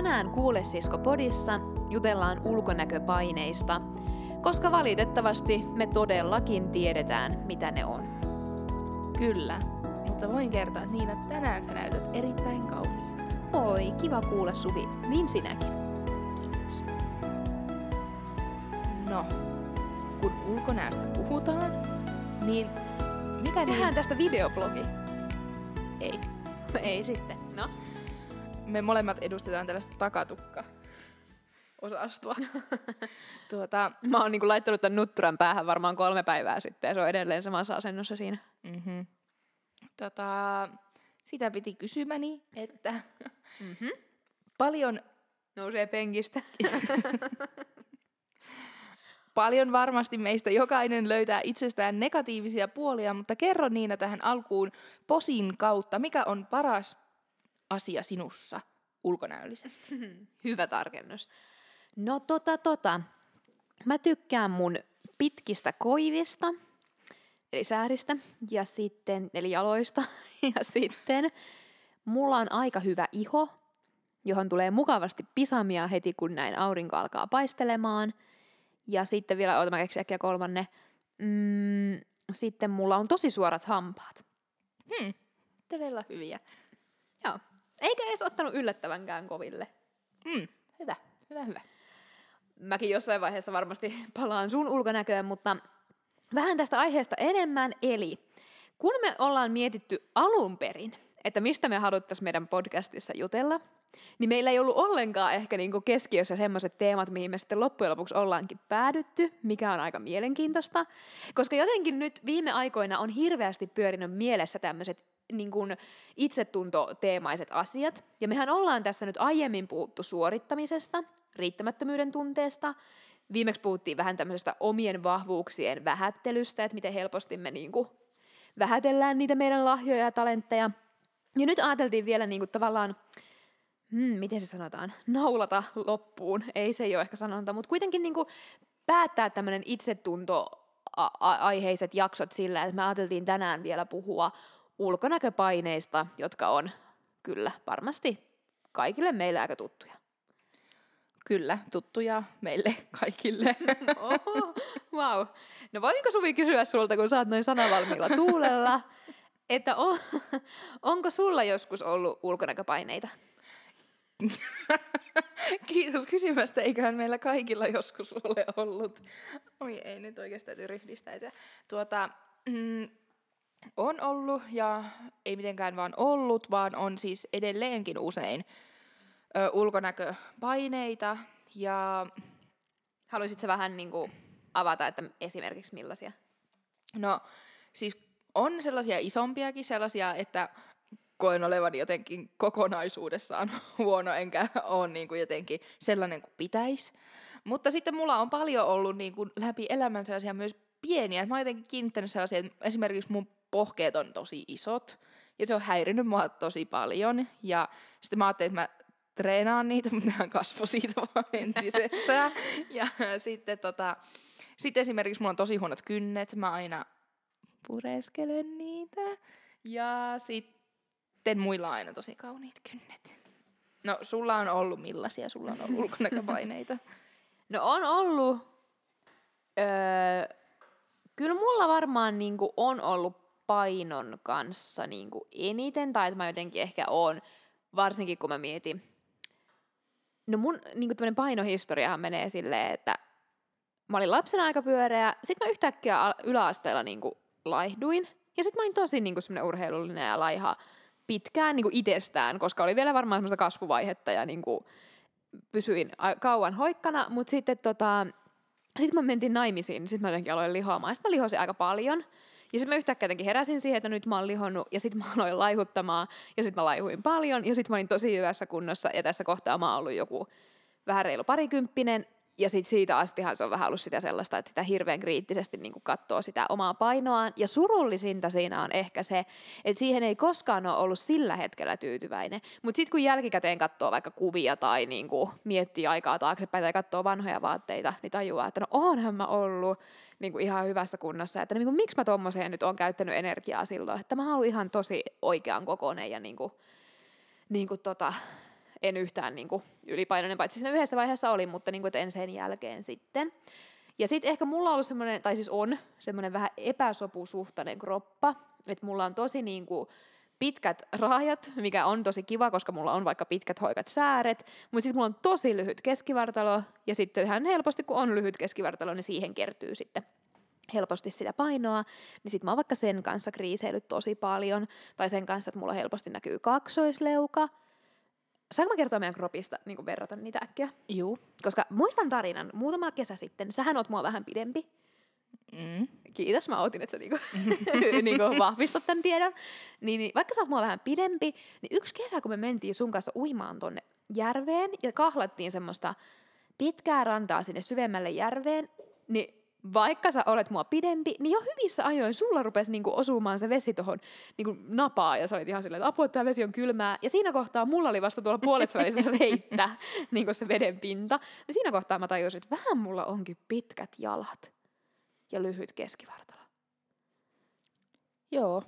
tänään Kuule-sisko-podissa jutellaan ulkonäköpaineista, koska valitettavasti me todellakin tiedetään, mitä ne on. Kyllä, mutta voin kertoa, että Niina, tänään sä näytät erittäin kauniilta. Oi, kiva kuulla Suvi, niin sinäkin. Kiitos. No, kun ulkonäöstä puhutaan, niin mikä Tehdään tästä videoblogi. Ei. Ei sitten, no. Me molemmat edustetaan tällaista takatukka-osastoa. Mä oon niinku laittanut tämän nutturan päähän varmaan 3 päivää sitten ja se on edelleen samassa asennossa siinä. Mm-hmm. Sitä piti kysymäni, että paljon nousee penkistä. Paljon varmasti meistä jokainen löytää itsestään negatiivisia puolia, mutta kerro Niina tähän alkuun posin kautta, mikä on paras asia sinussa ulkonäöllisesti? Hyvä tarkennus. No mä tykkään mun pitkistä koivista, eli sääristä, ja sitten, eli jaloista, ja sitten mulla on aika hyvä iho, johon tulee mukavasti pisamia heti, kun näin aurinko alkaa paistelemaan. Ja sitten vielä, mä keksin äkkiä 3. Sitten mulla on tosi suorat hampaat. Todella hyviä. Joo. Eikä edes ottanut yllättävänkään koville. Hyvä. Mäkin jossain vaiheessa varmasti palaan sun ulkonäköön, mutta vähän tästä aiheesta enemmän. Eli kun me ollaan mietitty alun perin, että mistä me haluttaisiin meidän podcastissa jutella, niin meillä ei ollut ollenkaan ehkä niinku keskiössä semmoiset teemat, mihin me sitten loppujen lopuksi ollaankin päädytty, mikä on aika mielenkiintoista. Koska jotenkin nyt viime aikoina on hirveästi pyörinyt mielessä tämmöiset niin kuin itsetuntoteemaiset asiat. Ja mehän ollaan tässä nyt aiemmin puhuttu suorittamisesta, riittämättömyyden tunteesta. Viimeksi puhuttiin vähän tämmöisestä omien vahvuuksien vähättelystä, että miten helposti me niin kuin vähätellään niitä meidän lahjoja ja talentteja. Ja nyt ajateltiin vielä niin kuin tavallaan, miten se sanotaan, naulata loppuun. Ei se ei ole ehkä sanonta, mutta kuitenkin niin kuin päättää tämmöinen itsetunto-aiheiset jaksot sillä, että me ajateltiin tänään vielä puhua ulkonäköpaineista, jotka on kyllä varmasti kaikille meille aika tuttuja. Kyllä, tuttuja meille kaikille. Oho, wow. No voinko Suvi kysyä sulta, kun sä oot noin sanavalmiilla tuulella, että onko sulla joskus ollut ulkonäköpaineita? Kiitos kysymästä, eiköhän meillä kaikilla joskus ole ollut. Oi ei, nyt oikeasti täytyy ryhdistäytyä. On ollut ja ei mitenkään vaan ollut, vaan on siis edelleenkin usein ulkonäköpaineita. Ja haluaisitko vähän niin kuin avata, että esimerkiksi millaisia? No siis on sellaisia isompiakin, sellaisia, että koen olevani jotenkin kokonaisuudessaan huono, enkä ole niin kuin jotenkin sellainen kuin pitäisi. Mutta sitten mulla on paljon ollut niin kuin läpi elämän sellaisia myös pieniä. Mä oon jotenkin kiinnittänyt sellaisia, että esimerkiksi mun pohkeet on tosi isot, ja se on häirinyt mua tosi paljon. Ja sitten mä ajattelin, että mä treenaan niitä, mutta nehän kasvoi siitä vaan entisestään. Ja sitten esimerkiksi mulla on tosi huonot kynnet, mä aina pureskelen niitä. Ja sitten muilla on aina tosi kauniit kynnet. No, sulla on ollut millaisia? Sulla on ollut ulkonäköpaineita? No on ollut. Kyllä mulla varmaan niinku on ollut painon kanssa niinku eniten, tai että mä jotenkin ehkä oon, varsinkin kun mä mietin. No mun niinku tämmönen painohistoriahan menee silleen, että mä olin lapsena aika pyöreä, sit mä yhtäkkiä yläasteella niinku laihduin, ja sit mä olin tosi niinku semmonen urheilullinen ja laiha pitkään niinku itsestään, koska oli vielä varmaan semmoista kasvuvaihetta ja niinku pysyin kauan hoikkana, mutta sitten sitten mä mentiin naimisiin, niin sitten mä jotenkin aloin lihoamaan. Sitten mä lihosin aika paljon. Ja sitten mä yhtäkkiä jotenkin heräsin siihen, että nyt mä oon lihonnut. Ja sitten mä aloin laihuttamaan. Ja sitten mä laihuin paljon. Ja sitten mä olin tosi hyvässä kunnossa. Ja tässä kohtaa mä oon ollut joku vähän reilu 20. Ja sitten siitä astihan se on vähän ollut sitä sellaista, että sitä hirveän kriittisesti niin kuin katsoo sitä omaa painoaan. Ja surullisinta siinä on ehkä se, että siihen ei koskaan ole ollut sillä hetkellä tyytyväinen. Mutta sitten kun jälkikäteen katsoo vaikka kuvia tai niin kuin miettii aikaa taaksepäin tai katsoo vanhoja vaatteita, niin tajuaa, että no oonhan mä ollut niin kuin ihan hyvässä kunnossa. Että niin kuin, miksi mä tommoseen nyt oon käyttänyt energiaa silloin, että mä haluan ihan tosi oikean kokoinen ja en yhtään niinku ylipainoinen, paitsi siinä yhdessä vaiheessa olin, mutta niinku, et en sen jälkeen sitten. Ja sitten ehkä mulla on ollut semmoinen, tai siis on semmoinen vähän epäsopusuhtainen kroppa, että mulla on tosi niinku pitkät raajat, mikä on tosi kiva, koska mulla on vaikka pitkät hoikat sääret, mutta sitten mulla on tosi lyhyt keskivartalo, ja sitten ihan helposti, kun on lyhyt keskivartalo, niin siihen kertyy sitten helposti sitä painoa, niin sitten mä oon vaikka sen kanssa kriiseillyt tosi paljon, tai sen kanssa, että mulla helposti näkyy kaksoisleuka. Saanko mä kertoa meidän kropista, niin verrata niitä äkkiä? Juu. Koska muistan tarinan, muutama kesä sitten, sähän oot mua vähän pidempi. Kiitos, mä ootin, että sä niinku vahvistat tämän tiedon. Niin, vaikka sä oot mua vähän pidempi, niin yksi kesä, kun me mentiin sun kanssa uimaan tonne järveen, ja kahlattiin semmoista pitkää rantaa sinne syvemmälle järveen, niin vaikka sä olet mua pidempi, niin jo hyvissä ajoin sulla rupesi niinku osumaan se vesi tohon niinku napaa, ja sä olit ihan silleen, että apua, tää vesi on kylmää. Ja siinä kohtaa mulla oli vasta tuolla puolessa välissä reittä, niinku se veden pinta. Ja siinä kohtaa mä tajusin, että vähän mulla onkin pitkät jalat ja lyhyt keskivartalo. Joo.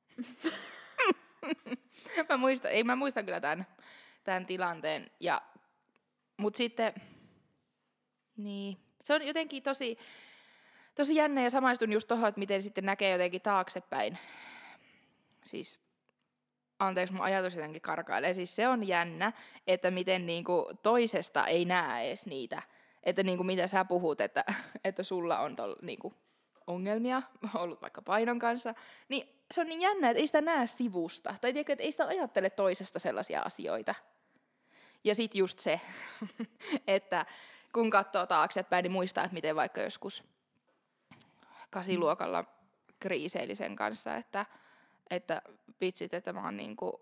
mä muistan kyllä tämän tilanteen. Mut sitten, niin, se on jotenkin tosi jännä ja samaistun just tohon, että miten sitten näkee jotenkin taaksepäin. Siis, anteeksi, mun ajatus jotenkin karkailee. Siis se on jännä, että miten niinku toisesta ei näe edes niitä. Että niinku mitä sä puhut, että sulla on niinku ongelmia ollut vaikka painon kanssa. Niin se on niin jännä, että ei sitä näe sivusta. Tai tiedätkö, että ei sitä ajattele toisesta sellaisia asioita. Ja sit just se, että kun katsoo taaksepäin, niin muistaa, että miten vaikka joskus 8-luokalla kriiseili sen kanssa, että vitsit, että mä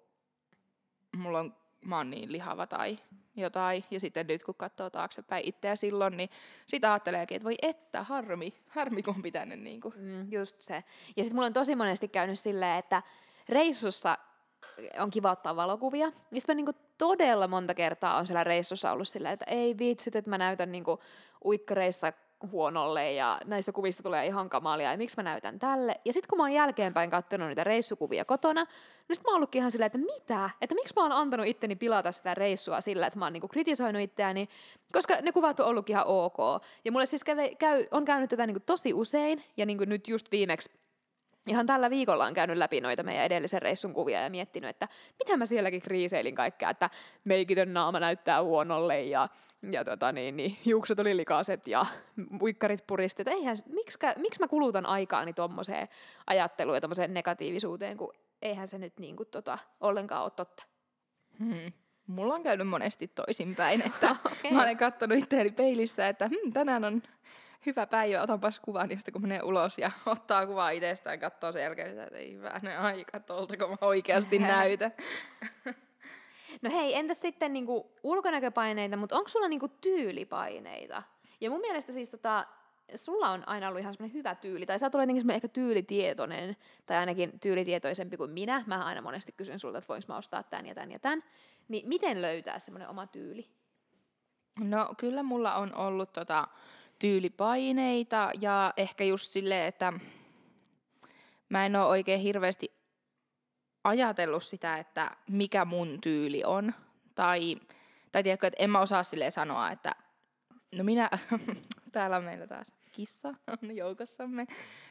oon niin lihava tai jotain. Ja sitten nyt kun katsoo taaksepäin itseä silloin, niin sitä ajatteleekin, että voi että, harmi kun on pitänyt niinku. Just se. Ja sitten mulla on tosi monesti käynyt silleen, että reissussa on kiva ottaa valokuvia. Ja sitten mä niinku todella monta kertaa on siellä reissussa ollut silleen, että ei vitsit, että mä näytän niinku uikkareissa huonolle ja näistä kuvista tulee ihan kamalia ja miksi mä näytän tälle. Ja sitten kun mä oon jälkeenpäin katsonut niitä reissukuvia kotona, niin sit mä oon ollutkin ihan silleen, että mitä? Että miksi mä oon antanut itteni pilata sitä reissua sillä, että mä oon niinku kritisoinut itseäni, koska ne kuvat on ollutkin ihan ok. Ja mulle siis on käynyt tätä niinku tosi usein ja niinku nyt just viimeksi ihan tällä viikolla on käynyt läpi noita meidän edellisen reissun kuvia ja miettinyt, että mitä mä sielläkin kriiseilin kaikkea, että meikitön naama näyttää huonolle ja hiukset oli likaiset ja uikkarit puristet. Miksi mä kulutan aikaani tommoseen ajatteluun ja tommoseen negatiivisuuteen, kun eihän se nyt niinku ollenkaan ole totta. Mulla on käynyt monesti toisinpäin, että okay. Mä olen katsonut itseäni peilissä, että tänään on hyvä päivä, otanpas kuvan, niin sitten kun menee ulos ja ottaa kuvaa itsestään ja katsoo sen jälkeen, että ei hyvänen aika tolta, kun mä oikeasti näytän. No hei, entäs sitten niinku ulkonäköpaineita, mutta onko sulla niinku tyylipaineita? Ja mun mielestä siis sulla on aina ollut ihan semmoinen hyvä tyyli, tai sä oot jotenkin ehkä tyylitietoinen, tai ainakin tyylitietoisempi kuin minä. Mä aina monesti kysyn sulta, että voinko mä ostaa tän ja tän ja tän. Niin miten löytää semmoinen oma tyyli? No kyllä mulla on ollut tyylipaineita ja ehkä just silleen, että mä en ole oikein hirveästi ajatellut sitä, että mikä mun tyyli on. Tai tiedätkö, että en mä osaa silleen sanoa, että no minä, täällä on meillä taas kissa on joukossamme,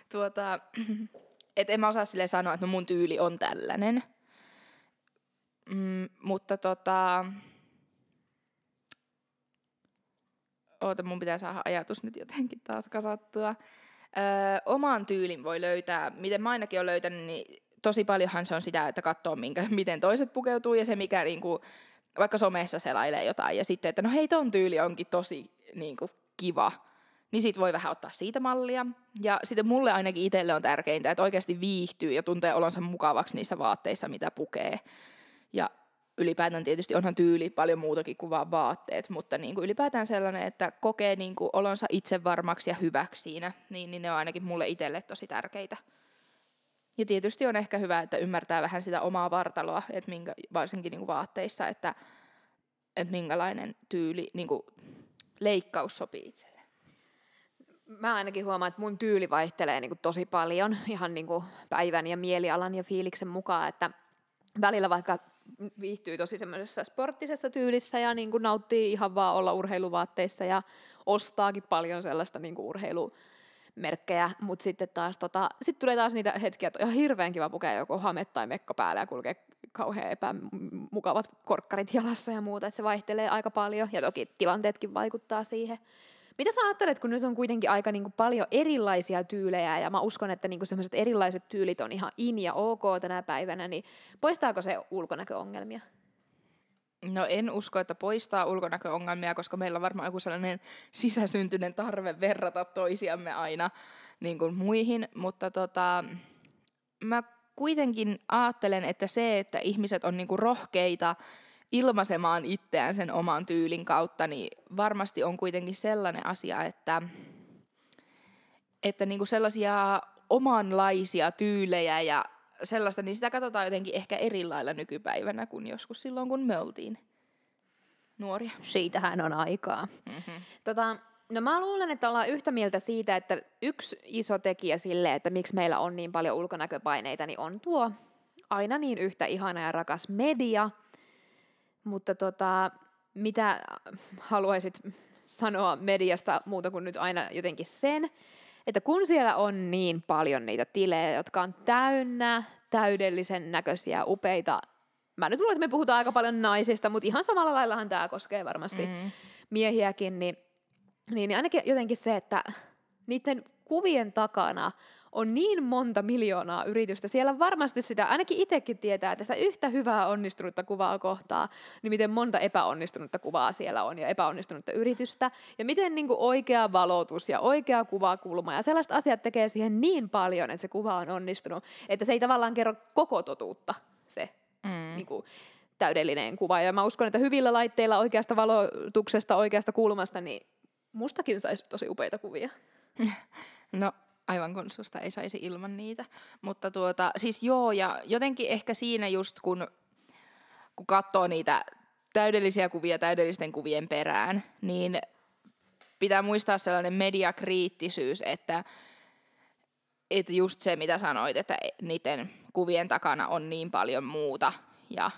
että en mä osaa silleen sanoa, että no mun tyyli on tällainen. Mutta mun pitää saada ajatus nyt jotenkin taas kasattua. Oman tyylin voi löytää, miten mä ainakin olen löytänyt, niin tosi paljonhan se on sitä, että katsoo miten toiset pukeutuu ja se mikä niinku, vaikka somessa selailee jotain ja sitten, että no hei ton tyyli onkin tosi niinku, kiva, niin sit voi vähän ottaa siitä mallia. Ja sitten mulle ainakin itselle on tärkeintä, että oikeasti viihtyy ja tuntee olonsa mukavaksi niissä vaatteissa, mitä pukee. Ja ylipäätään tietysti onhan tyyli paljon muutakin kuin vaan vaatteet, mutta niin kuin ylipäätään sellainen, että kokee niin kuin olonsa itsevarmaksi ja hyväksi siinä, niin ne on ainakin mulle itselle tosi tärkeitä. Ja tietysti on ehkä hyvä, että ymmärtää vähän sitä omaa vartaloa, että varsinkin niin kuin vaatteissa, että minkälainen tyyli, niin kuin leikkaus sopii itselle. Mä ainakin huomaan, että mun tyyli vaihtelee niin kuin tosi paljon ihan niin kuin päivän ja mielialan ja fiiliksen mukaan, että välillä vaikka viihtyy tosi semmoisessa sporttisessa tyylissä ja niin kuin nauttii ihan vaan olla urheiluvaatteissa ja ostaakin paljon sellaista niin kuin urheilumerkkejä, mutta sitten taas sit tulee taas niitä hetkiä, että on ihan hirveän kiva pukea joku hame tai mekko päällä ja kulkee kauhean epämukavat korkkarit jalassa ja muuta, että se vaihtelee aika paljon ja toki tilanteetkin vaikuttaa siihen. Mitä sä ajattelet, kun nyt on kuitenkin aika niin kuin paljon erilaisia tyylejä ja mä uskon, että niin kuin sellaiset erilaiset tyylit on ihan in ja ok tänä päivänä, niin poistaako se ulkonäköongelmia? No en usko, että poistaa ulkonäköongelmia, koska meillä on varmaan joku sellainen sisäsyntyinen tarve verrata toisiamme aina niin kuin muihin, mutta mä kuitenkin ajattelen, että se, että ihmiset on niin kuin rohkeita ilmaisemaan itseään sen oman tyylin kautta, niin varmasti on kuitenkin sellainen asia, että niinku sellaisia omanlaisia tyylejä ja sellaista, niin sitä katsotaan jotenkin ehkä eri lailla nykypäivänä kuin joskus silloin, kun me oltiin nuoria. Siitähän on aikaa. No mä luulen, että ollaan yhtä mieltä siitä, että yksi iso tekijä sille, että miksi meillä on niin paljon ulkonäköpaineita, niin on tuo aina niin yhtä ihana ja rakas media. Mutta mitä haluaisit sanoa mediasta muuta kuin nyt aina jotenkin sen, että kun siellä on niin paljon niitä tilejä, jotka on täynnä täydellisen näköisiä, upeita, mä nyt luulen, että me puhutaan aika paljon naisista, mutta ihan samalla laillahan tämä koskee varmasti miehiäkin, niin ainakin jotenkin se, että niiden kuvien takana on niin monta miljoonaa yritystä. Siellä varmasti sitä, ainakin itsekin tietää, että sitä yhtä hyvää onnistunutta kuvaa kohtaa, niin miten monta epäonnistunutta kuvaa siellä on ja epäonnistunutta yritystä. Ja miten niin kuin oikea valotus ja oikea kuvakulma ja sellaiset asiat tekee siihen niin paljon, että se kuva on onnistunut, että se ei tavallaan kerro koko totuutta se niin kuin täydellinen kuva. Ja mä uskon, että hyvillä laitteilla oikeasta valotuksesta, oikeasta kulmasta, niin mustakin saisi tosi upeita kuvia. No aivan kun susta ei saisi ilman niitä. Mutta siis joo, ja jotenkin ehkä siinä just kun katsoo niitä täydellisiä kuvia täydellisten kuvien perään, niin pitää muistaa sellainen mediakriittisyys, että just se mitä sanoit, että niiden kuvien takana on niin paljon muuta, ja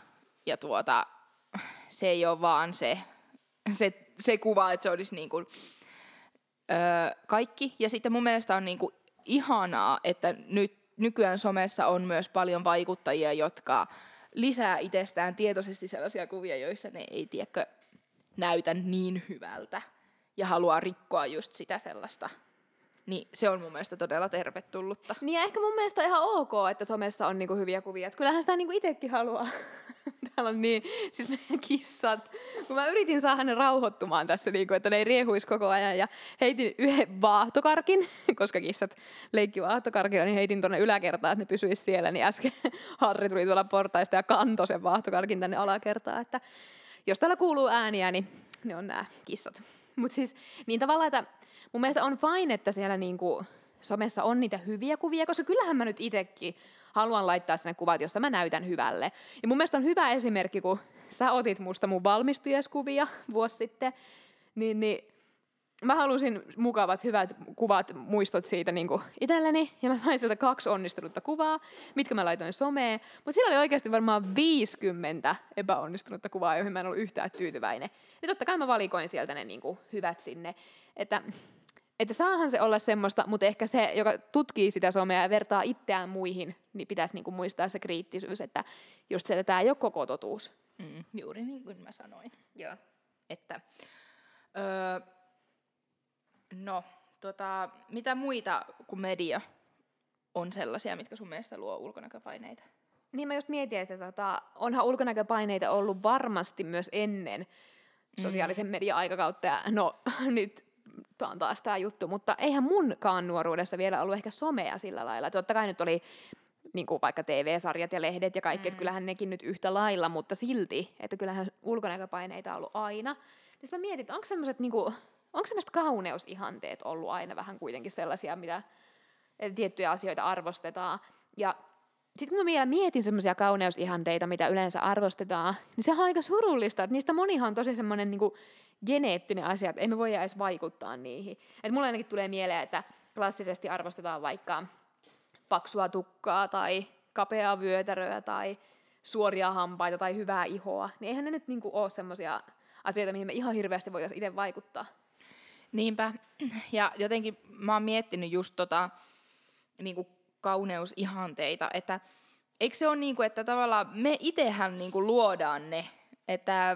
se ei ole vaan se kuva, että se olisi niin kuin kaikki. Ja sitten mun mielestä on niinku ihanaa, että nykyään somessa on myös paljon vaikuttajia, jotka lisää itsestään tietoisesti sellaisia kuvia, joissa ne ei näytä niin hyvältä ja haluaa rikkoa just sitä sellaista. Niin se on mun mielestä todella tervetullutta. Niin ja ehkä mun mielestä on ihan ok, että somessa on niinku hyviä kuvia. Et kyllähän sitä niinku itsekin haluaa. Täällä on niin, siis meidän kissat. Kun mä yritin saada ne rauhoittumaan tässä, niinku, että ne ei riehuisi koko ajan. Ja heitin yhden vaahtokarkin, koska kissat leikki vaahtokarkilla, niin heitin tuonne yläkertaan, että ne pysyisi siellä. Niin äsken Harri tuli tuolla portaista ja kantoi sen vaahtokarkin tänne alakertaan. Että jos täällä kuuluu ääniä, niin ne on nämä kissat. Mutta siis niin tavallaan, että mun mielestä on fine, että siellä niinku somessa on niitä hyviä kuvia, koska kyllähän mä nyt itsekin haluan laittaa sinne kuvat, jossa mä näytän hyvälle. Ja mun mielestä on hyvä esimerkki, kun sä otit musta mun valmistujaiskuvia vuosi sitten, niin mä halusin mukavat, hyvät kuvat, muistot siitä niinku itselleni, ja mä sain sieltä 2 onnistunutta kuvaa, mitkä mä laitoin someen, mutta siellä oli oikeasti varmaan 50 epäonnistunutta kuvaa, joihin mä en ollut yhtään tyytyväinen. Ja totta kai mä valikoin sieltä ne niinku hyvät sinne, että saahan se olla semmoista, mutta ehkä se, joka tutkii sitä somea ja vertaa itseään muihin, niin pitäisi niinku muistaa se kriittisyys, että just se, että tämä ei ole koko totuus. Juuri niin kuin mä sanoin. Joo. Että, mitä muita kuin media on sellaisia, mitkä sun mielestä luo ulkonäköpaineita? Niin mä just mietin, että onhan ulkonäköpaineita ollut varmasti myös ennen sosiaalisen median aikakautta, ja no nyt tämä on taas tämä juttu, mutta eihän munkaan nuoruudessa vielä ollut ehkä somea sillä lailla. Totta kai nyt oli niin kuin vaikka TV-sarjat ja lehdet ja kaikki, että kyllähän nekin nyt yhtä lailla, mutta silti, että kyllähän ulkonäköpaineita on ollut aina. Ja sitten mä mietin, että onko semmoiset kauneusihanteet ollut aina vähän kuitenkin sellaisia, mitä tiettyjä asioita arvostetaan. Ja sitten kun mä vielä mietin semmoisia kauneusihanteita, mitä yleensä arvostetaan, niin se on aika surullista, että niistä monihan on tosi semmoinen niin kuin geneettinen asia, että ei me voi edes vaikuttaa niihin. Et mulle ainakin tulee mieleen, että klassisesti arvostetaan vaikka paksua tukkaa tai kapeaa vyötäröä tai suoria hampaita tai hyvää ihoa, niin eihän ne nyt niinku ole semmoisia asioita, mihin me ihan hirveästi voitaisiin itse vaikuttaa. Niinpä. Ja jotenkin mä oon miettinyt just niinku kauneusihanteita, että eikö se ole niinku, että tavallaan me itsehän niinku luodaan ne, että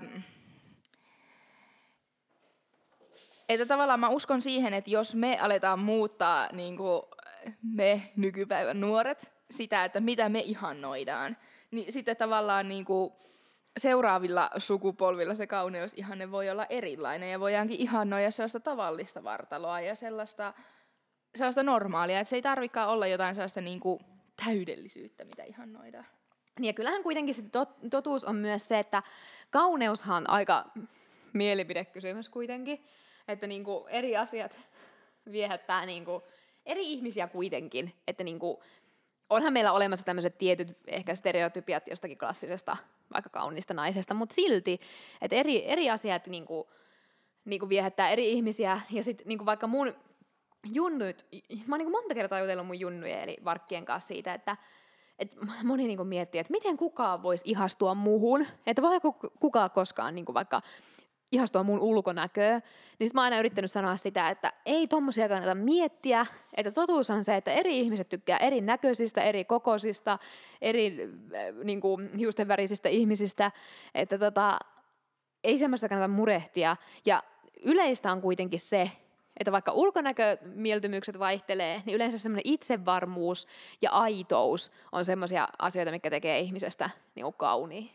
tavallaan mä uskon siihen, että jos me aletaan muuttaa niinku me nykypäivän nuoret sitä, että mitä me ihannoidaan, niin sitten tavallaan niinku seuraavilla sukupolvilla se kauneusihanne voi olla erilainen ja voidaankin ihannoida sellaista tavallista vartaloa ja sellaista normaalia, että se ei tarvikaan olla jotain sellaista niinku täydellisyyttä, mitä ihannoidaan. Niin ja kyllähän kuitenkin sit totuus on myös se, että kauneushan on aika mielipidekysymys kuitenkin, että niinku eri asiat viehättää niinku eri ihmisiä kuitenkin, että niinku onhan meillä olemassa tämmöiset tietyt ehkä stereotypiat jostakin klassisesta vaikka kaunista naisesta, mutta silti, että eri asiat niinku viehättää eri ihmisiä ja sitten niinku vaikka mun junnut, mä oon niinku monta kertaa jutellut mun junnujen eli varkkien kanssa siitä, että moni niinku miettii, että miten kukaan voisi ihastua muhun, että voiko kukaan koskaan niinku vaikka ihastua mun ulkonäköön, niin sit mä oon aina yrittänyt sanoa sitä, että ei tommosia kannata miettiä, että totuus on se, että eri ihmiset tykkää eri näköisistä, eri kokoisista, eri niinku hiusten värisistä ihmisistä, että ei semmoista kannata murehtia, ja yleistä on kuitenkin se, että vaikka ulkonäkömieltymykset vaihtelee, niin yleensä semmoinen itsevarmuus ja aitous on semmoisia asioita, mitkä tekee ihmisestä niinku kauniin.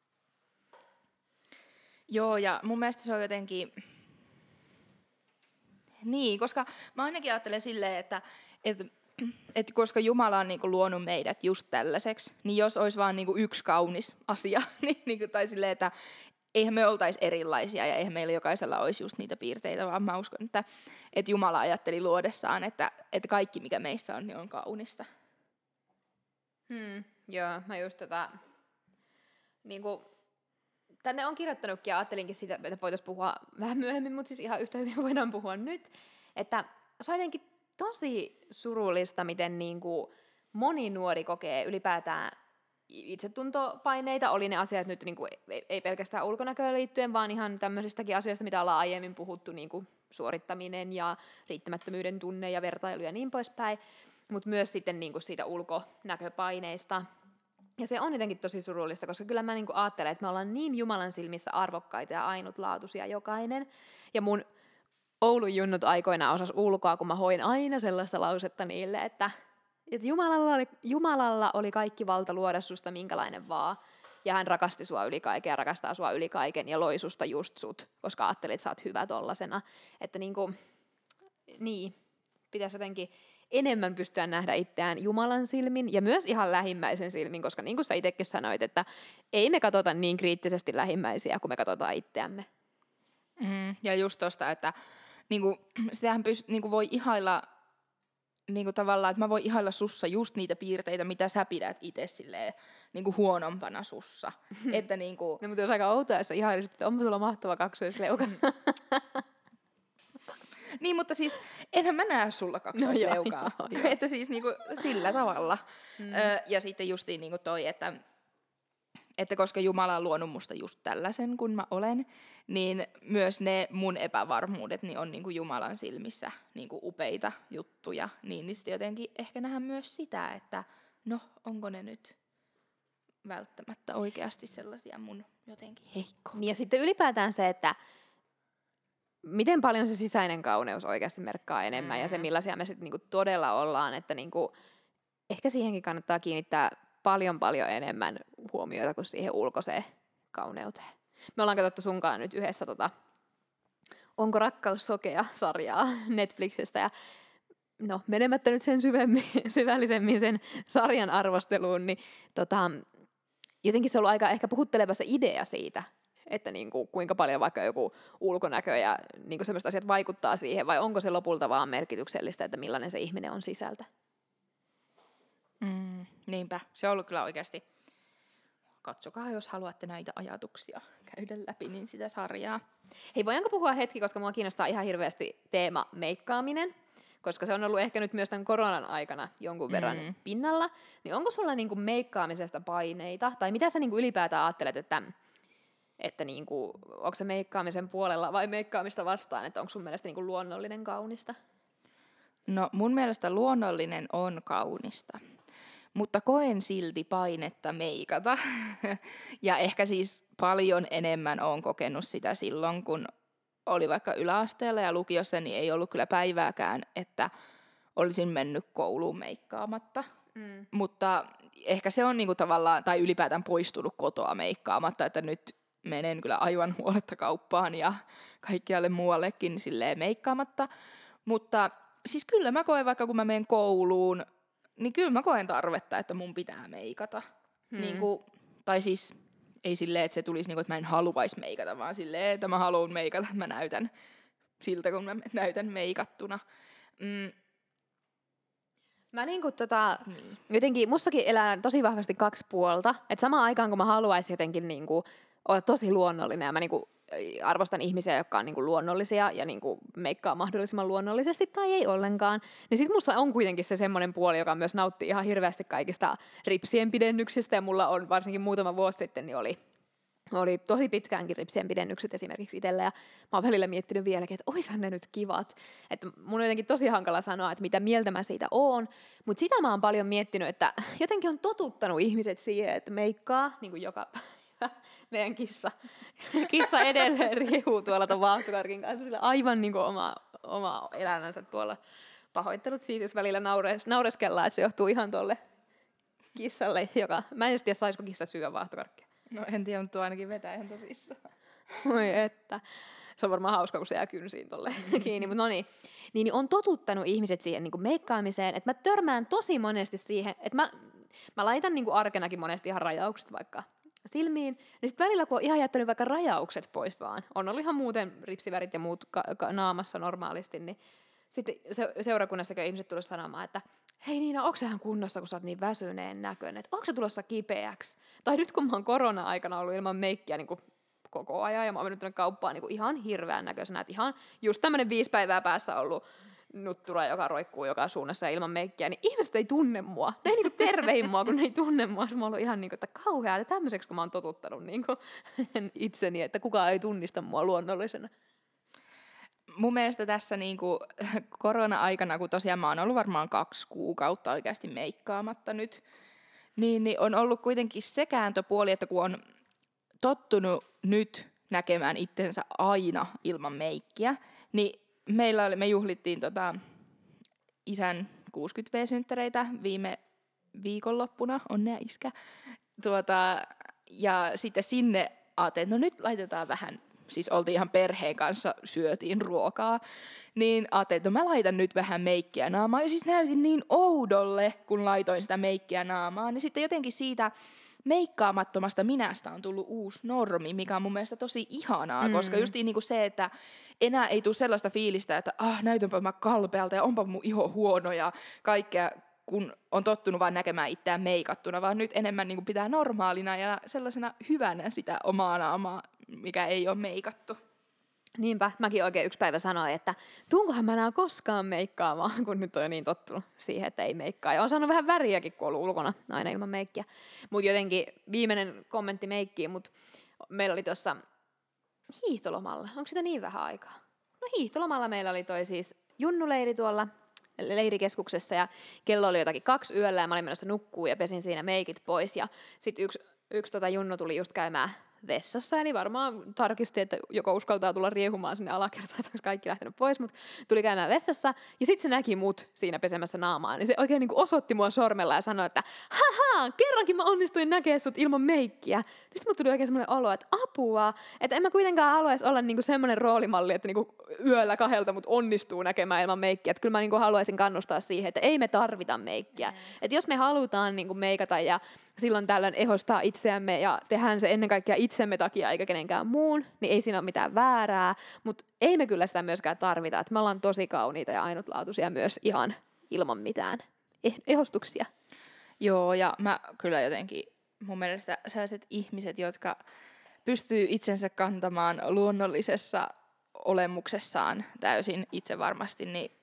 Joo, ja mun mielestä se on jotenkin niin, koska mä ainakin ajattelen silleen, että koska Jumala on niinku luonut meidät just tällaiseksi, niin jos olisi vaan niinku yksi kaunis asia, niin tai silleen, että eihän me oltaisi erilaisia ja eihän meillä jokaisella olisi just niitä piirteitä, vaan mä uskon, että Jumala ajatteli luodessaan, että kaikki mikä meissä on, niin on kaunista. Joo, mä just niinku tänne on kirjoittanutkin ja ajattelinkin sitä, että voitaisiin puhua vähän myöhemmin, mutta siis ihan yhtä hyvin voidaan puhua nyt, että se on jotenkin tosi surullista, miten niinku moni nuori kokee ylipäätään itsetuntopaineita, oli ne asiat nyt niinku, ei pelkästään ulkonäköön liittyen, vaan ihan tämmöisistäkin asioista, mitä ollaan aiemmin puhuttu, niinku suorittaminen ja riittämättömyyden tunne ja vertailu ja niin poispäin, mutta myös sitten niinku siitä ulkonäköpaineista. Ja se on jotenkin tosi surullista, koska kyllä mä niinku ajattelen, että me ollaan niin Jumalan silmissä arvokkaita ja ainutlaatuisia jokainen. Ja mun Oulun junnut aikoinaan osas ulkoa, kun mä hoin aina sellaista lausetta niille, että Jumalalla oli kaikki valta luoda susta minkälainen vaan. Ja hän rakasti sua yli kaiken ja rakastaa sua yli kaiken ja loi susta just sut, koska ajattelit, että sä oot hyvä tollasena. Että niin, pitäisi jotenkin enemmän pystyä nähdä itseään Jumalan silmin ja myös ihan lähimmäisen silmin, koska niin kuin sä itsekin sanoit, että ei me katsota niin kriittisesti lähimmäisiä, kun me katsotaan itseämme. Ja just tosta, että niinku, sitähän niinku voi ihailla niinku tavallaan, että mä voin ihailla sussa just niitä piirteitä, mitä sä pidät itse silleen niinku huonompana sussa. Että niinku No, mutta jos aika outoa, jos sä ihailisit, että onpa sulla mahtava kaksoisleuka. Niin, mutta siis enhän mä näe sulla kaksoisleukaa. No, että siis niinku sillä tavalla. Ja sitten justiin niinku toi, että koska Jumala on luonut musta just tällaisen, kun mä olen, niin myös ne mun epävarmuudet niin on niinku Jumalan silmissä niinku upeita juttuja. Niin sitten jotenkin ehkä nähdään myös sitä, että no, onko ne nyt välttämättä oikeasti sellaisia mun jotenkin heikkoja. Ja sitten ylipäätään se, että miten paljon se sisäinen kauneus oikeasti merkkaa enemmän ja se millaisia me sitten niinku todella ollaan, että niinku, ehkä siihenkin kannattaa kiinnittää paljon enemmän huomioita kuin siihen ulkoiseen kauneuteen. Me ollaan katsottu sunkaan nyt yhdessä Onko rakkaus sokea -sarjaa Netflixistä ja no menemättä nyt sen syvällisemmin sen sarjan arvosteluun, niin jotenkin se on ollut aika ehkä puhutteleva se idea siitä, että niinku, kuinka paljon vaikka joku ulkonäkö ja niinku sellaiset asiat vaikuttaa siihen, vai onko se lopulta vaan merkityksellistä, että millainen se ihminen on sisältä. Niinpä, se on ollut kyllä oikeasti. Katsokaa, jos haluatte näitä ajatuksia käydä läpi, niin sitä sarjaa. Hei, voidaanko puhua hetki, koska mua kiinnostaa ihan hirveästi teema meikkaaminen, koska se on ollut ehkä nyt myös tämän koronan aikana jonkun verran pinnalla, niin onko sulla niinku meikkaamisesta paineita, tai mitä sä niinku ylipäätään ajattelet, että niinku, onko se meikkaamisen puolella vai meikkaamista vastaan, että onko sun mielestä niinku luonnollinen kaunista? No mun mielestä luonnollinen on kaunista, mutta koen silti painetta meikata. Ja ehkä siis paljon enemmän olen kokenut sitä silloin, kun oli vaikka yläasteella ja lukiossa, niin ei ollut kyllä päivääkään, että olisin mennyt kouluun meikkaamatta. Mutta ehkä se on niinku tavallaan, tai ylipäätään poistunut kotoa meikkaamatta, että nyt menen kyllä aivan huoletta kauppaan ja kaikkialle muuallekin silleen meikkaamatta. Mutta siis kyllä mä koen, vaikka kun mä menen kouluun, niin kyllä mä koen tarvetta, että mun pitää meikata. Niinku, tai siis ei silleen, että se tulisi niinku, että mä en haluaisi meikata, vaan silleen, että mä haluan meikata, että mä näytän siltä, kun mä näytän meikattuna. Mä jotenkin, mustakin elää tosi vahvasti kaksi puolta, että samaan aikaan kun mä haluaisin jotenkin niinku olla tosi luonnollinen ja mä niinku arvostan ihmisiä, jotka on niinku luonnollisia ja niinku meikkaa mahdollisimman luonnollisesti tai ei ollenkaan, niin sit musta on kuitenkin se semmoinen puoli, joka myös nauttii ihan hirveästi kaikista ripsien pidennyksistä ja mulla on varsinkin muutama vuosi sitten, niin oli tosi pitkäänkin ripsien pidennykset esimerkiksi itsellä, ja mä oon välillä miettinyt vieläkin, että oishan ne nyt kivat. Että mun on jotenkin tosi hankala sanoa, että mitä mieltä mä siitä oon, mutta sitä mä oon paljon miettinyt, että jotenkin on totuttanut ihmiset siihen, että meikkaa, niin kuin joka meidän kissa edelleen riehuu tuolla ton vaahtokarkin kanssa, sillä aivan niin kuin oma elämänsä tuolla. Pahoittelut siis, jos välillä naureskellaan, että se johtuu ihan tolle kissalle, mä en tiedä, saisiko kissa syödä vaahtokarkkia. No en tiedä, mutta tuo ainakin vetää ihan tosissaan. Oi että. Se on varmaan hauska, kun se jää kynsiin tolle kiinni, mutta no niin on totuttanut ihmiset siihen niin kuin meikkaamiseen, että mä törmään tosi monesti siihen, että mä laitan niin kuin arkenakin monesti ihan rajaukset vaikka silmiin, ja sitten välillä kun on ihan jättänyt vaikka rajaukset pois vaan, on ollut ihan muuten ripsivärit ja muut naamassa normaalisti, niin sitten seurakunnassakin ihmiset tullut sanomaan, että hei Niina, onko sehän kunnossa, kun sä oot niin väsyneen näköinen, että onko se tulossa kipeäksi? Tai nyt kun mä oon korona-aikana ollut ilman meikkiä niin kuin koko ajan, ja mä oon mennyt tuonne kauppaan niin kuin ihan hirveän näköisenä, että ihan just tämmönen 5 päivää päässä ollut nuttura, joka roikkuu joka suunnassa ja ilman meikkiä, niin ihmiset ei tunne mua. Ne ei niinku tervehin mua, kun ne ei tunne mua. Mä oon ollut ihan niinku, että kauheaa, että tämmöiseksi kun mä oon totuttanut niinku itseni, että kukaan ei tunnista mua luonnollisena. Mun mielestä tässä niinku korona-aikana, kun tosiaan mä oon ollut varmaan 2 kuukautta oikeasti meikkaamatta nyt, niin on ollut kuitenkin se kääntöpuoli, että kun on tottunut nyt näkemään itsensä aina ilman meikkiä, niin me juhlittiin isän 60V-synttäreitä viime viikonloppuna, onnea iskä. Ja sitten sinne ajattelin, että no nyt laitetaan vähän, siis oltiin ihan perheen kanssa, syötiin ruokaa, niin ajattelin, että no mä laitan nyt vähän meikkiä naamaan. Ja siis näytin niin oudolle, kun laitoin sitä meikkiä naamaan. Niin sitten jotenkin siitä meikkaamattomasta minästä on tullut uusi normi, mikä on mun mielestä tosi ihanaa, koska just niin kuin se, että enää ei tule sellaista fiilistä, että näytänpä mä kalpealta ja onpa mun iho huono ja kaikkea, kun on tottunut vaan näkemään itseään meikattuna, vaan nyt enemmän niin kuin pitää normaalina ja sellaisena hyvänä sitä omaa naamaa, mikä ei ole meikattu. Niinpä, mäkin oikein yksi päivä sanoin, että tuunkohan mä enää koskaan meikkaamaan, kun nyt on jo niin tottunut siihen, että ei meikkaa. Ja on saanut vähän väriäkin, kun on ollut ulkona aina ilman meikkiä. Mutta jotenkin viimeinen kommentti meikkiin, mutta meillä oli tuossa hiihtolomalla. Onko sitä niin vähän aikaa? No hiihtolomalla meillä oli toi siis junnuleiri tuolla leirikeskuksessa ja kello oli jotakin 2 yöllä ja mä olin menossa nukkuun ja pesin siinä meikit pois. Ja sitten yksi junnu tuli just käymään vessassa, ja niin varmaan tarkisti, että joko uskaltaa tulla riehumaan sinne alakertaan, että kaikki lähtenyt pois, mutta tuli käymään vessassa, ja sitten se näki mut siinä pesemässä naamaa, niin se oikein niin kuin osoitti mua sormella ja sanoi, että haha, kerrankin mä onnistuin näkemään sut ilman meikkiä. Nyt mulla tuli oikein semmoinen olo, että apua, että en mä kuitenkaan haluaisi olla niin kuin semmoinen roolimalli, että niin kuin yöllä 2 mut onnistuu näkemään ilman meikkiä, että kyllä mä niin kuin haluaisin kannustaa siihen, että ei me tarvita meikkiä. Että jos me halutaan niin kuin meikata ja silloin tällöin ehostaa itseämme ja tehdään se ennen kaikkea itsemme takia eikä kenenkään muun, niin ei siinä ole mitään väärää, mutta ei me kyllä sitä myöskään tarvita, että me ollaan tosi kauniita ja ainutlaatuisia myös ihan ilman mitään ehostuksia. Joo, ja mä kyllä jotenkin, mun mielestä sellaiset ihmiset, jotka pystyy itsensä kantamaan luonnollisessa olemuksessaan täysin itse varmasti, niin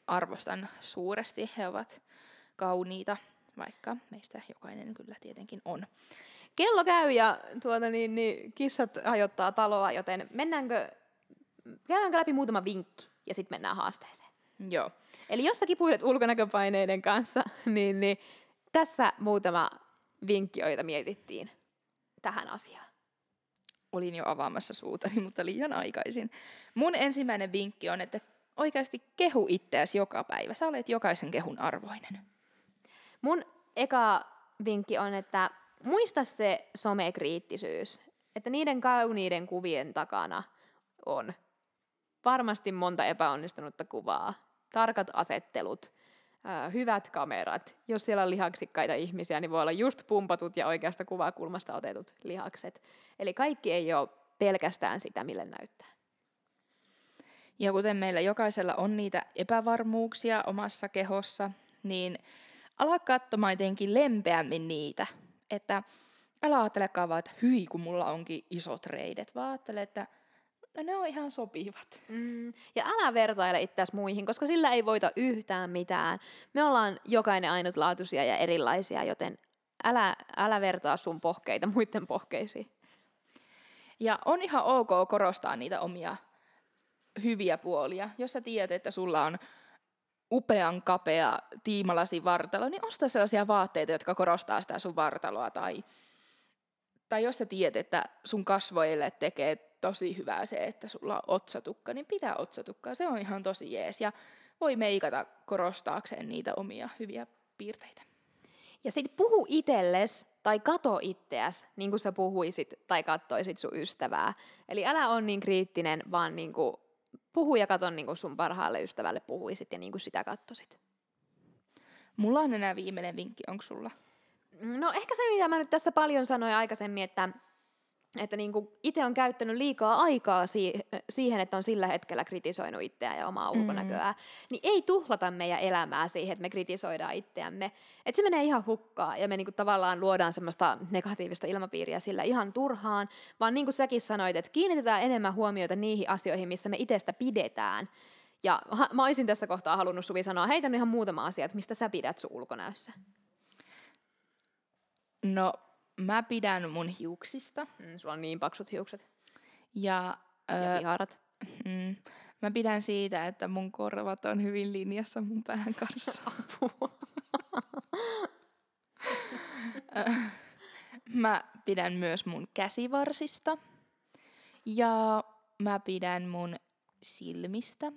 arvostan suuresti. He ovat kauniita, vaikka meistä jokainen kyllä tietenkin on. Kello käy ja kissat hajottaa taloa, joten käydäänkö läpi muutama vinkki ja sitten mennään haasteeseen. Joo. Eli jos sä kipuilet ulkonäköpaineiden kanssa, niin tässä muutama vinkki, joita mietittiin tähän asiaan. Olin jo avaamassa suutani, mutta liian aikaisin. Mun ensimmäinen vinkki on, että oikeasti kehu itseäsi joka päivä. Sä olet jokaisen kehun arvoinen. Mun eka vinkki on, että muista se somekriittisyys, että niiden kauniiden kuvien takana on varmasti monta epäonnistunutta kuvaa, tarkat asettelut, hyvät kamerat. Jos siellä on lihaksikkaita ihmisiä, niin voi olla just pumpatut ja oikeasta kuvakulmasta otetut lihakset. Eli kaikki ei ole pelkästään sitä, mille näyttää. Ja kuten meillä jokaisella on niitä epävarmuuksia omassa kehossa, niin ala katsomaan jotenkin lempeämmin niitä. Että älä ajattelekaan vaan, että hyi, kun mulla onkin isot reidet, vaan ajattele, että no ne on ihan sopivat. Ja älä vertaile itseäsi muihin, koska sillä ei voita yhtään mitään. Me ollaan jokainen ainutlaatuisia ja erilaisia, joten älä vertaa sun pohkeita muiden pohkeisiin. Ja on ihan ok korostaa niitä omia hyviä puolia. Jos sä tiedät, että sulla on upean kapea tiimalasi vartalo, niin osta sellaisia vaatteita, jotka korostaa sitä sun vartaloa. Tai jos sä tiedät, että sun kasvoille tekee tosi hyvää se, että sulla on otsatukka, niin pitää otsatukkaa. Se on ihan tosi jees. Ja voi meikata korostaakseen niitä omia hyviä piirteitä. Ja sit puhu itelles tai kato itseäs, niin kuin sä puhuisit tai kattoisit sun ystävää. Eli älä ole niin kriittinen, vaan niin kuin puhu ja kato niin kuin sun parhaalle ystävälle puhuisit ja niin kuin sitä kattoisit. Mulla on enää viimeinen vinkki, onko sulla? No ehkä se, mitä mä nyt tässä paljon sanoin aikaisemmin, että niin kuin itse on käyttänyt liikaa aikaa siihen, että on sillä hetkellä kritisoinut itseään ja omaa ulkonäköään, niin ei tuhlata meidän elämää siihen, että me kritisoidaan itseämme. Että se menee ihan hukkaan ja me niin kuin tavallaan luodaan semmoista negatiivista ilmapiiriä sillä ihan turhaan, vaan niin kuin säkin sanoit, että kiinnitetään enemmän huomiota niihin asioihin, missä me itsestä pidetään. Ja mä olisin tässä kohtaa halunnut, Suvi, sanoa, heitä ihan muutama asia, että mistä sä pidät sun ulkonäössä. No, mä pidän mun hiuksista. Sulla on niin paksut hiukset. Ja kiharat. Mä pidän siitä, että mun korvat on hyvin linjassa mun pään kanssa. Mä pidän myös mun käsivarsista. Ja mä pidän mun silmistä.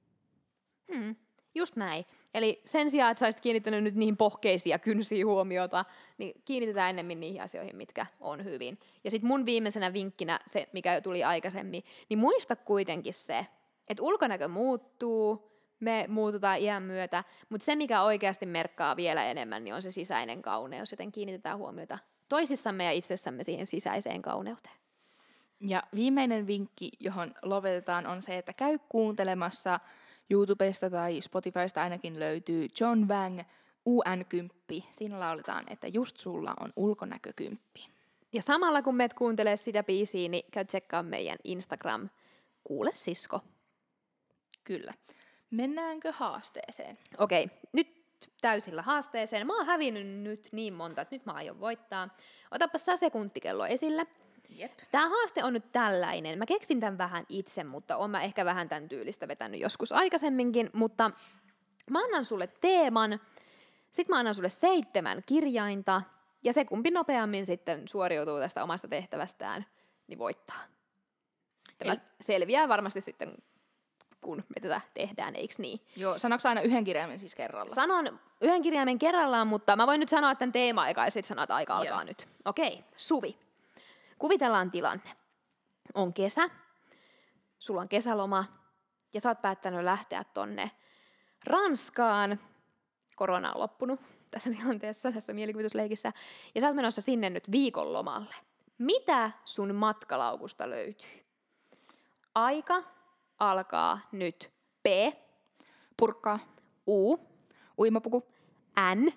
Just näin. Eli sen sijaan, että sä olisit kiinnittänyt nyt niihin pohkeisiin ja kynsiin huomiota, niin kiinnitetään enemmän niihin asioihin, mitkä on hyvin. Ja sitten mun viimeisenä vinkkinä, se mikä jo tuli aikaisemmin, niin muista kuitenkin se, että ulkonäkö muuttuu, me muututaan iän myötä, mutta se mikä oikeasti merkkaa vielä enemmän, niin on se sisäinen kauneus, joten kiinnitetään huomiota toisissamme ja itsessämme siihen sisäiseen kauneuteen. Ja viimeinen vinkki, johon lopetetaan, on se, että käy kuuntelemassa YouTubesta tai Spotifysta ainakin löytyy John Wang UN10. Siinä lauletaan, että just sulla on ulkonäkökymppi. Ja samalla kun meet kuuntelee sitä biisiä, niin käy tsekkaa meidän Instagram. Kuule sisko. Kyllä. Mennäänkö haasteeseen? Okei, nyt täysillä haasteeseen. Mä oon hävinnyt nyt niin monta, että nyt mä aion voittaa. Otapa sä sekuntikello esille. Jep. Tämä haaste on nyt tällainen. Mä keksin tämän vähän itse, mutta oon mä ehkä vähän tämän tyylistä vetänyt joskus aikaisemminkin. Mutta mä annan sulle teeman, sit mä annan sulle 7 kirjainta, ja se kumpi nopeammin sitten suoriutuu tästä omasta tehtävästään, niin voittaa. Tämä selviää varmasti sitten, kun me tätä tehdään, eiks niin? Joo, sanoks aina yhden kirjaimen siis kerralla? Sanon yhden kirjaimen kerrallaan, mutta mä voin nyt sanoa tämän teema-aikaa, ja sit sanot, että aika alkaa nyt. Okei, Suvi. Kuvitellaan tilanne. On kesä, sulla on kesäloma, ja sä oot päättänyt lähteä tonne Ranskaan. Korona on loppunut tässä tilanteessa, tässä mielikuvitusleikissä. Ja sä oot menossa sinne nyt viikonlomalle. Mitä sun matkalaukusta löytyy? Aika alkaa nyt. P. Purkkaa. U. Uimapuku. N.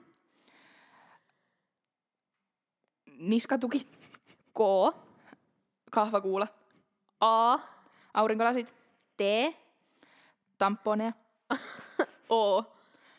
Niskatuki. K. Kahvakuula. A. Aurinkolasit. T. Tamponeja. Oo.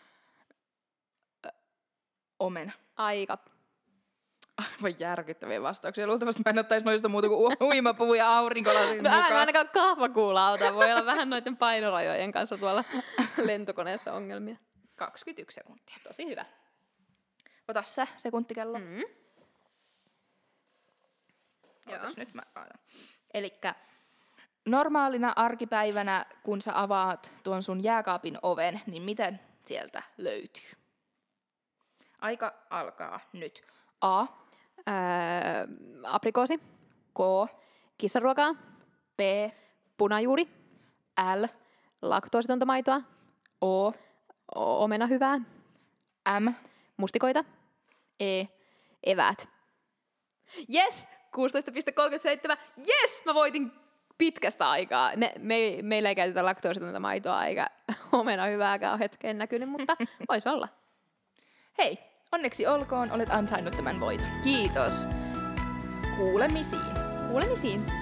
Omena. Aika. Aivan järkyttäviä vastauksia. Luultavasti mä en ottaisi noista muuta kuin uimapuu ja aurinkolasit No älä mukaan. ainakaan kahvakuulla auta. Voi olla vähän noiden painorajojen kanssa tuolla lentokoneessa ongelmia. 21 sekuntia. Tosi hyvä. Ota sä sekuntikello. Mm. Ootas nyt mä aloitan. Elikkä normaalina arkipäivänä, kun sä avaat tuon sun jääkaapin oven, niin miten sieltä löytyy? Aika alkaa nyt. A, Aprikoosi. K, Kissaruokaa. P, Punajuuri. L, Laktoositonta maitoa. O, Omena hyvää. M, Mustikoita. E. Eväät. Yes! 16,37. Yes! Mä voitin pitkästä aikaa. Meillä ei käytetä laktoositonta maitoa eikä omena hyvääkään ole hetkeen näkynyt, mutta voisi olla. Hei, onneksi olkoon, olet ansainnut tämän voiton. Kiitos. Kuulemisiin. Kuulemisiin.